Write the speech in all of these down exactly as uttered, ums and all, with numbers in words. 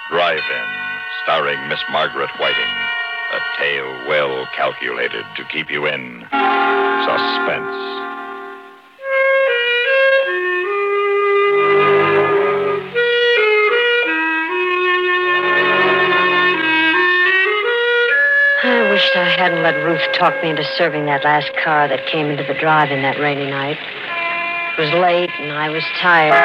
Drive-In, starring Miss Margaret Whiting. A tale well calculated to keep you in suspense. I wished I hadn't let Ruth talk me into serving that last car that came into the drive-in that rainy night. It was late, and I was tired.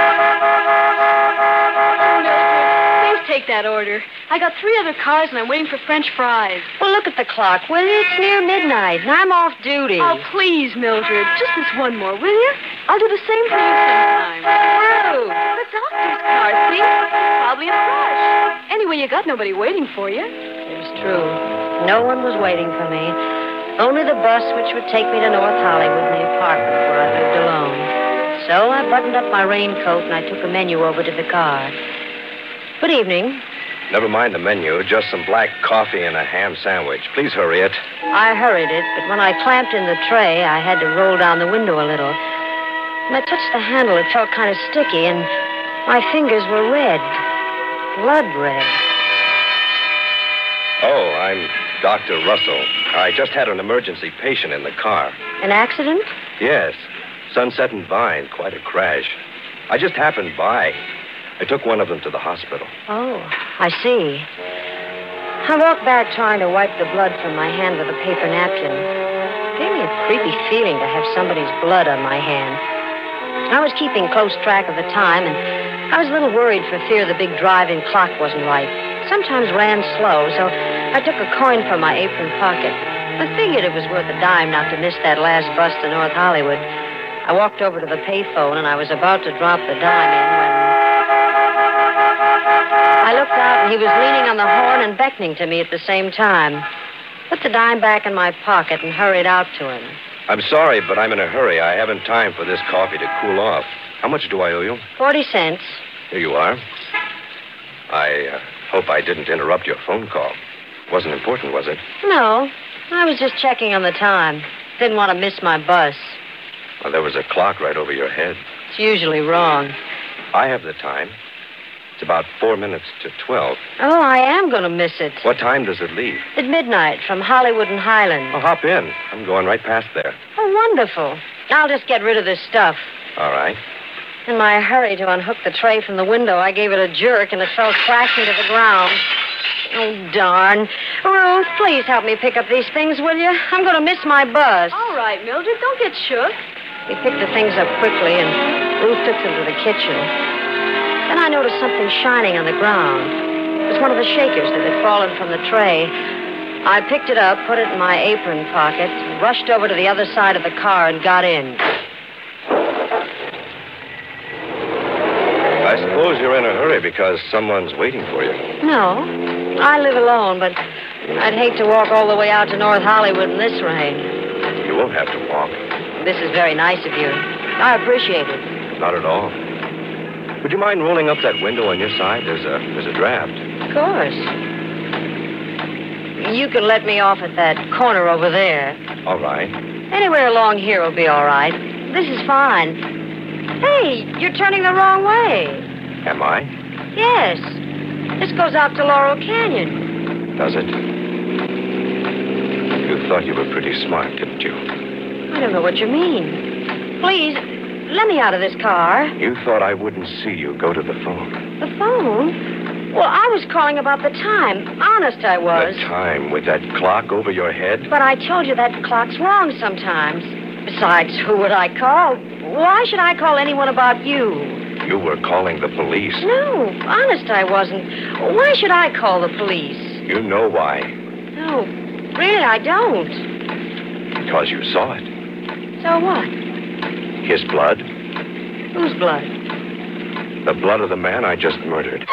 Take that order. I got three other cars, and I'm waiting for French fries. Well, look at the clock, will you? It's near midnight, and I'm off duty. Oh, please, Mildred. Just this one more, will you? I'll do the same for you sometime. Ruth. The doctor's car, see? Probably in a rush. Anyway, you got nobody waiting for you. It was true. No one was waiting for me. Only the bus which would take me to North Hollywood in the apartment where I lived alone. So I buttoned up my raincoat, and I took a menu over to the car. Good evening. Never mind the menu, just some black coffee and a ham sandwich. Please hurry it. I hurried it, but when I clamped in the tray, I had to roll down the window a little. When I touched the handle, it felt kind of sticky, and my fingers were red. Blood red. Oh, I'm Doctor Russell. I just had an emergency patient in the car. An accident? Yes. Sunset and Vine, quite a crash. I just happened by. I took one of them to the hospital. Oh, I see. I walked back trying to wipe the blood from my hand with a paper napkin. It gave me a creepy feeling to have somebody's blood on my hand. I was keeping close track of the time, and I was a little worried for fear the big drive-in clock wasn't right. Sometimes ran slow, so I took a coin from my apron pocket. I figured it was worth a dime not to miss that last bus to North Hollywood. I walked over to the payphone, and I was about to drop the dime in when I looked out, and he was leaning on the horn and beckoning to me at the same time. Put the dime back in my pocket and hurried out to him. I'm sorry, but I'm in a hurry. I haven't time for this coffee to cool off. How much do I owe you? Forty cents. Here you are. I uh, hope I didn't interrupt your phone call. Wasn't important, was it? No. I was just checking on the time. Didn't want to miss my bus. Well, there was a clock right over your head. It's usually wrong. I have the time. It's about four minutes to twelve. Oh, I am going to miss it. What time does it leave? At midnight from Hollywood and Highland. Oh, hop in. I'm going right past there. Oh, wonderful. I'll just get rid of this stuff. All right. In my hurry to unhook the tray from the window, I gave it a jerk, and it fell crashing to the ground. Oh, darn. Ruth, please help me pick up these things, will you? I'm going to miss my bus. All right, Mildred, don't get shook. We picked the things up quickly, and Ruth took them to the kitchen. Then I noticed something shining on the ground. It was one of the shakers that had fallen from the tray. I picked it up, put it in my apron pocket, rushed over to the other side of the car, and got in. I suppose you're in a hurry because someone's waiting for you. No, I live alone, but I'd hate to walk all the way out to North Hollywood in this rain. You won't have to walk. This is very nice of you. I appreciate it. Not at all. Would you mind rolling up that window on your side? There's a there's a draft. Of course. You can let me off at that corner over there. All right. Anywhere along here will be all right. This is fine. Hey, you're turning the wrong way. Am I? Yes. This goes out to Laurel Canyon. Does it? You thought you were pretty smart, didn't you? I don't know what you mean. Please, let me out of this car. You thought I wouldn't see you go to the phone. The phone? Well, I was calling about the time. Honest, I was. The time with that clock over your head? But I told you that clock's wrong sometimes. Besides, who would I call? Why should I call anyone about you? You were calling the police. No, honest, I wasn't. Why should I call the police? You know why. No, really, I don't. Because you saw it. So what? His blood. Whose blood? The blood of the man I just murdered.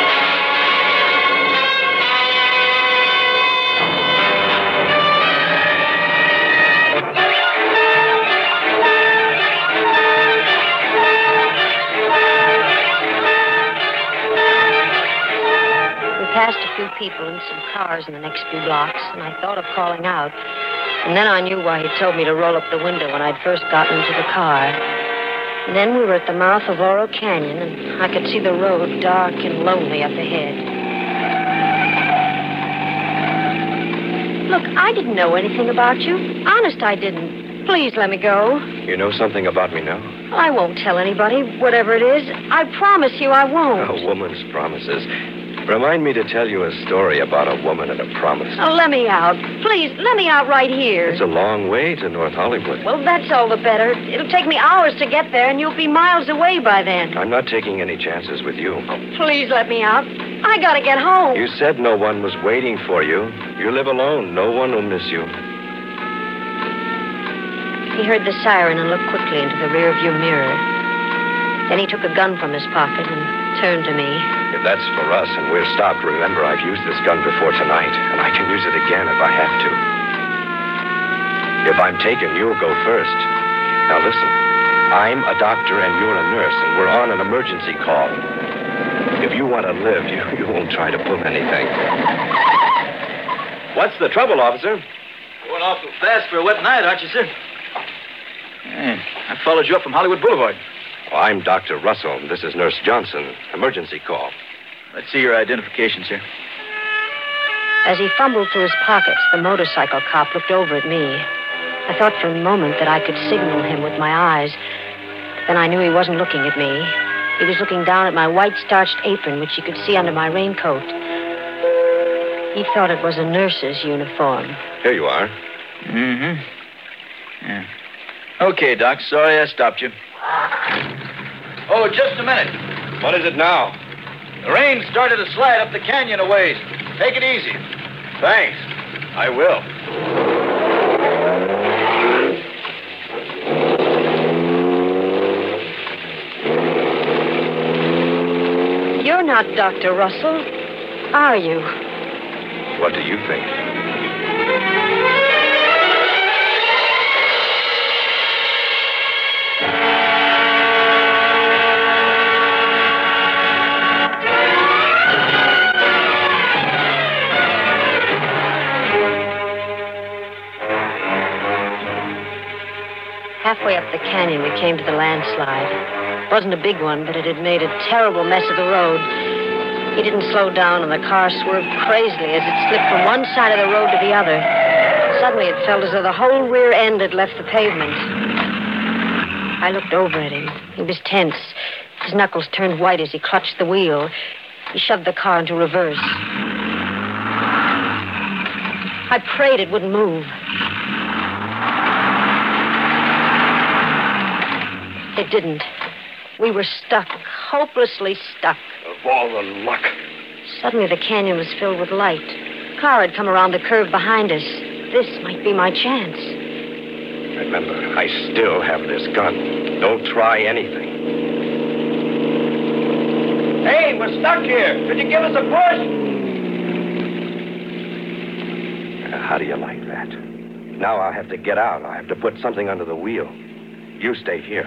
Passed a few people and some cars in the next few blocks, and I thought of calling out. And then I knew why he told me to roll up the window when I'd first gotten into the car. And then we were at the mouth of Oro Canyon, and I could see the road dark and lonely up ahead. Look, I didn't know anything about you. Honest, I didn't. Please let me go. You know something about me now? I won't tell anybody, whatever it is. I promise you I won't. A woman's promises. Remind me to tell you a story about a woman and a promise. Oh, let me out. Please, let me out right here. It's a long way to North Hollywood. Well, that's all the better. It'll take me hours to get there, and you'll be miles away by then. I'm not taking any chances with you. Oh, please let me out. I gotta get home. You said no one was waiting for you. You live alone. No one will miss you. He heard the siren and looked quickly into the rearview mirror. Then he took a gun from his pocket and turned to me. If that's for us and we're stopped, remember I've used this gun before tonight, and I can use it again if I have to. If I'm taken, you'll go first. Now listen, I'm a doctor and you're a nurse, and we're on an emergency call. If you want to live, you, you won't try to pull anything. What's the trouble, officer? Going awful fast for a wet night, aren't you, sir? Yeah, I followed you up from Hollywood Boulevard. Well, I'm Doctor Russell. This is Nurse Johnson. Emergency call. Let's see your identification, sir. As he fumbled through his pockets, the motorcycle cop looked over at me. I thought for a moment that I could signal him with my eyes. Then I knew he wasn't looking at me. He was looking down at my white starched apron, which you could see under my raincoat. He thought it was a nurse's uniform. Here you are. Mm-hmm. Yeah. Okay, Doc. Sorry I stopped you. Oh, just a minute. What is it now? The rain started to slide up the canyon a ways. Take it easy. Thanks. I will. You're not Doctor Russell, are you? What do you think? Halfway up the canyon, we came to the landslide. It wasn't a big one, but it had made a terrible mess of the road. He didn't slow down, and the car swerved crazily as it slipped from one side of the road to the other. Suddenly, it felt as though the whole rear end had left the pavement. I looked over at him. He was tense. His knuckles turned white as he clutched the wheel. He shoved the car into reverse. I prayed it wouldn't move. It didn't. We were stuck, hopelessly stuck. Of all the luck. Suddenly, the canyon was filled with light. A car had come around the curve behind us. This might be my chance. Remember, I still have this gun. Don't try anything. Hey, we're stuck here. Could you give us a push? Uh, how do you like that? Now I'll have to get out. I'll have to put something under the wheel. You stay here.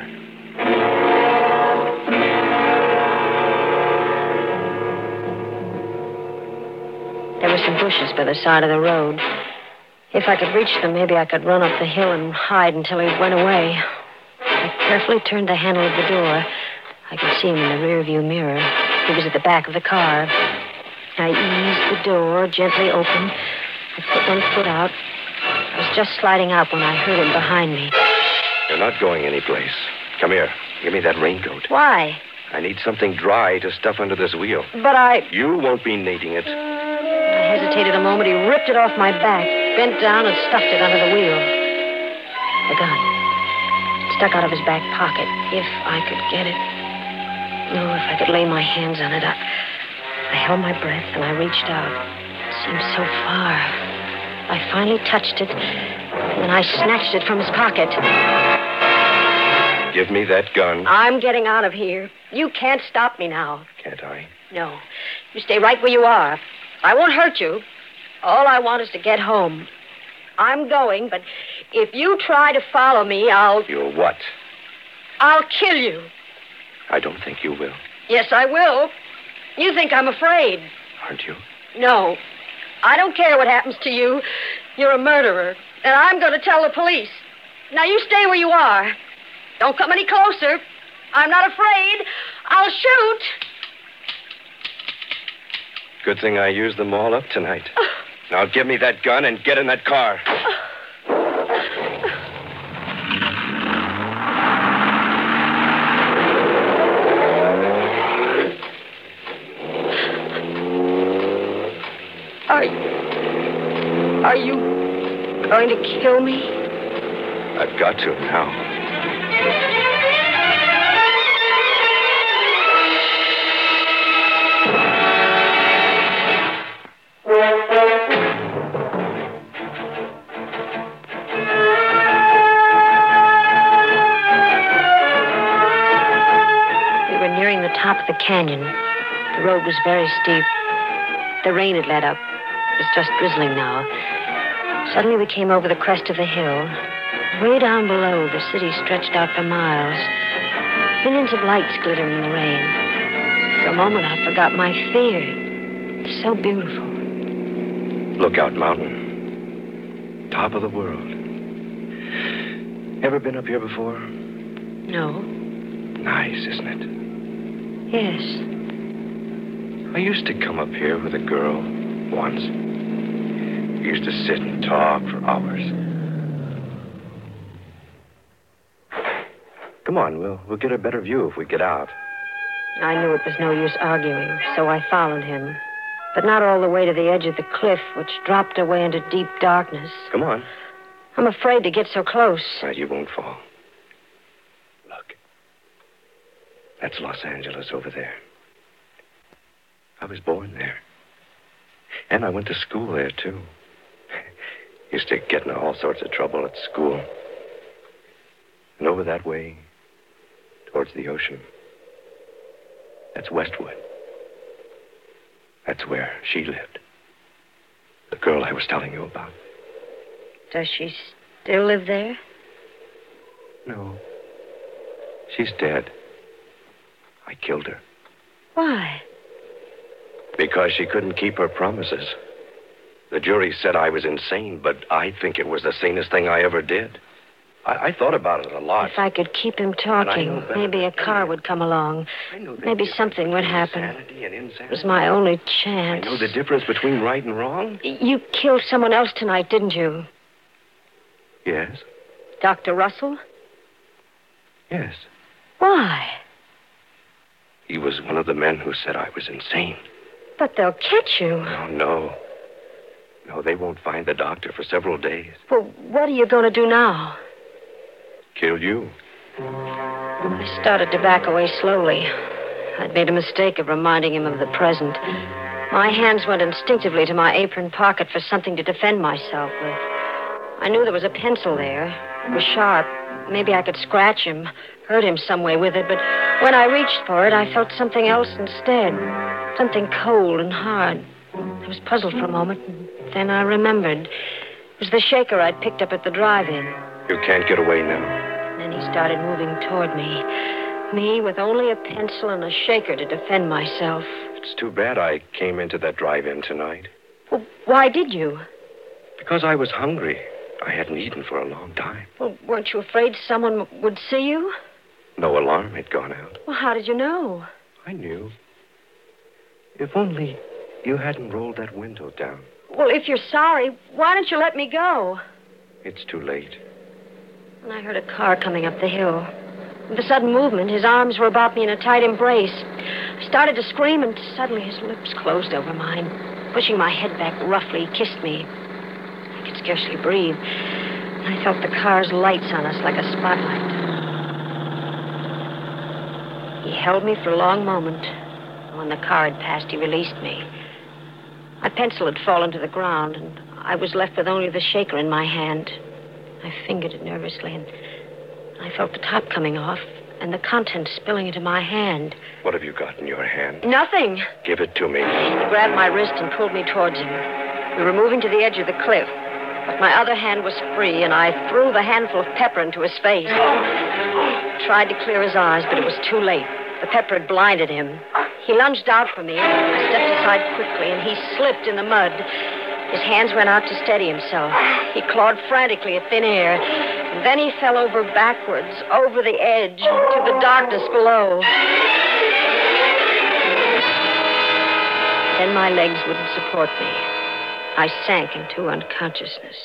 There were some bushes by the side of the road. If I could reach them, maybe I could run up the hill and hide until he went away. I carefully turned the handle of the door. I could see him in the rearview mirror. He was at the back of the car. I eased the door gently open. I put one foot out. I was just sliding out when I heard him behind me. You're not going anyplace. Come here. Give me that raincoat. Why? I need something dry to stuff under this wheel. But I... You won't be needing it. I hesitated a moment. He ripped it off my back, bent down, and stuffed it under the wheel. The gun. It stuck out of his back pocket. If I could get it. No, if I could lay my hands on it. I, I held my breath, and I reached out. It seemed so far. I finally touched it, and then I snatched it from his pocket. Give me that gun. I'm getting out of here. You can't stop me now. Can't I? No. You stay right where you are. I won't hurt you. All I want is to get home. I'm going, but if you try to follow me, I'll... You'll what? I'll kill you. I don't think you will. Yes, I will. You think I'm afraid. Aren't you? No. I don't care what happens to you. You're a murderer, and I'm going to tell the police. Now, you stay where you are. Don't come any closer. I'm not afraid. I'll shoot. Good thing I used them all up tonight. Now give me that gun and get in that car. Are, are you going to kill me? I've got to now. We were nearing the top of the canyon. The road was very steep. The rain had let up. It was just drizzling now. Suddenly we came over the crest of the hill. Way down below, the city stretched out for miles. Millions of lights glittering in the rain. For a moment, I forgot my fear. It's so beautiful. Lookout Mountain. Top of the world. Ever been up here before? No. Nice, isn't it? Yes. I used to come up here with a girl once. We used to sit and talk for hours. Come on, we'll, we'll get a better view if we get out. I knew it was no use arguing, so I followed him. But not all the way to the edge of the cliff, which dropped away into deep darkness. Come on. I'm afraid to get so close. Uh, you won't fall. Look. That's Los Angeles over there. I was born there. And I went to school there, too. Used to get into all sorts of trouble at school. And over that way, towards the ocean, that's Westwood. That's where she lived. The girl I was telling you about. Does she still live there? No. She's dead. I killed her. Why? Because she couldn't keep her promises. The jury said I was insane, but I think it was the sanest thing I ever did. I, I thought about it a lot. If I could keep him talking, maybe a car would come along. Maybe something would happen. It was my only chance. I know the difference between right and wrong. You killed someone else tonight, didn't you? Yes. Doctor Russell? Yes. Why? He was one of the men who said I was insane. But they'll catch you. No, no. No, they won't find the doctor for several days. Well, what are you going to do now? Kill you. I started to back away slowly. I'd made a mistake of reminding him of the present. My hands went instinctively to my apron pocket for something to defend myself with. I knew there was a pencil there. It was sharp. Maybe I could scratch him, hurt him some way with it, but when I reached for it, I felt something else instead. Something cold and hard. I was puzzled for a moment, and then I remembered. It was the shaker I'd picked up at the drive-in. You can't get away now. Then he started moving toward me. Me with only a pencil and a shaker to defend myself. It's too bad I came into that drive-in tonight. Well, why did you? Because I was hungry. I hadn't eaten for a long time. Well, weren't you afraid someone would see you? No alarm had gone out. Well, how did you know? I knew. If only you hadn't rolled that window down. Well, if you're sorry, why don't you let me go? It's too late. And I heard a car coming up the hill. With a sudden movement, his arms were about me in a tight embrace. I started to scream, and suddenly his lips closed over mine. Pushing my head back roughly, he kissed me. I could scarcely breathe. And I felt the car's lights on us like a spotlight. He held me for a long moment. When the car had passed, he released me. My pencil had fallen to the ground, and I was left with only the shaker in my hand. I fingered it nervously, and I felt the top coming off and the contents spilling into my hand. What have you got in your hand? Nothing. Give it to me. He grabbed my wrist and pulled me towards him. We were moving to the edge of the cliff, but my other hand was free, and I threw the handful of pepper into his face. I tried to clear his eyes, but it was too late. The pepper had blinded him. He lunged out for me. I stepped aside quickly, and he slipped in the mud. His hands went out to steady himself. He clawed frantically at thin air. And then he fell over backwards, over the edge, to the darkness below. Then my legs wouldn't support me. I sank into unconsciousness.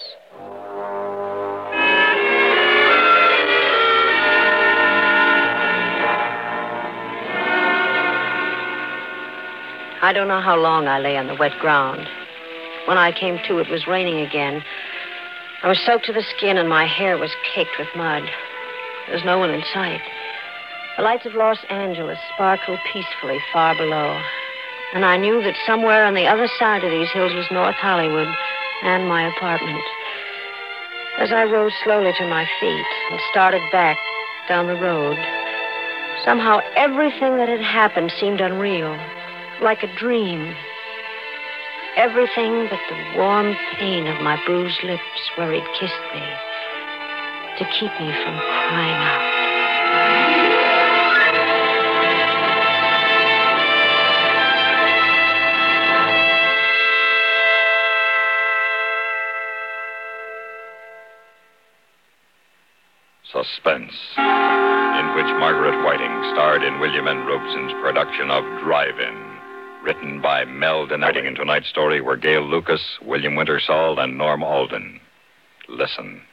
I don't know how long I lay on the wet ground. When I came to, it was raining again. I was soaked to the skin, and my hair was caked with mud. There was no one in sight. The lights of Los Angeles sparkled peacefully far below. And I knew that somewhere on the other side of these hills was North Hollywood and my apartment. As I rose slowly to my feet and started back down the road, somehow everything that had happened seemed unreal, like a dream. Everything but the warm pain of my bruised lips where he'd kissed me to keep me from crying out. Suspense, in which Margaret Whiting starred in William N. Robeson's production of Drive-In, written by Mel Dinelli. Writing in tonight's story were Gail Lucas, William Wintersall, and Norm Alden. Listen.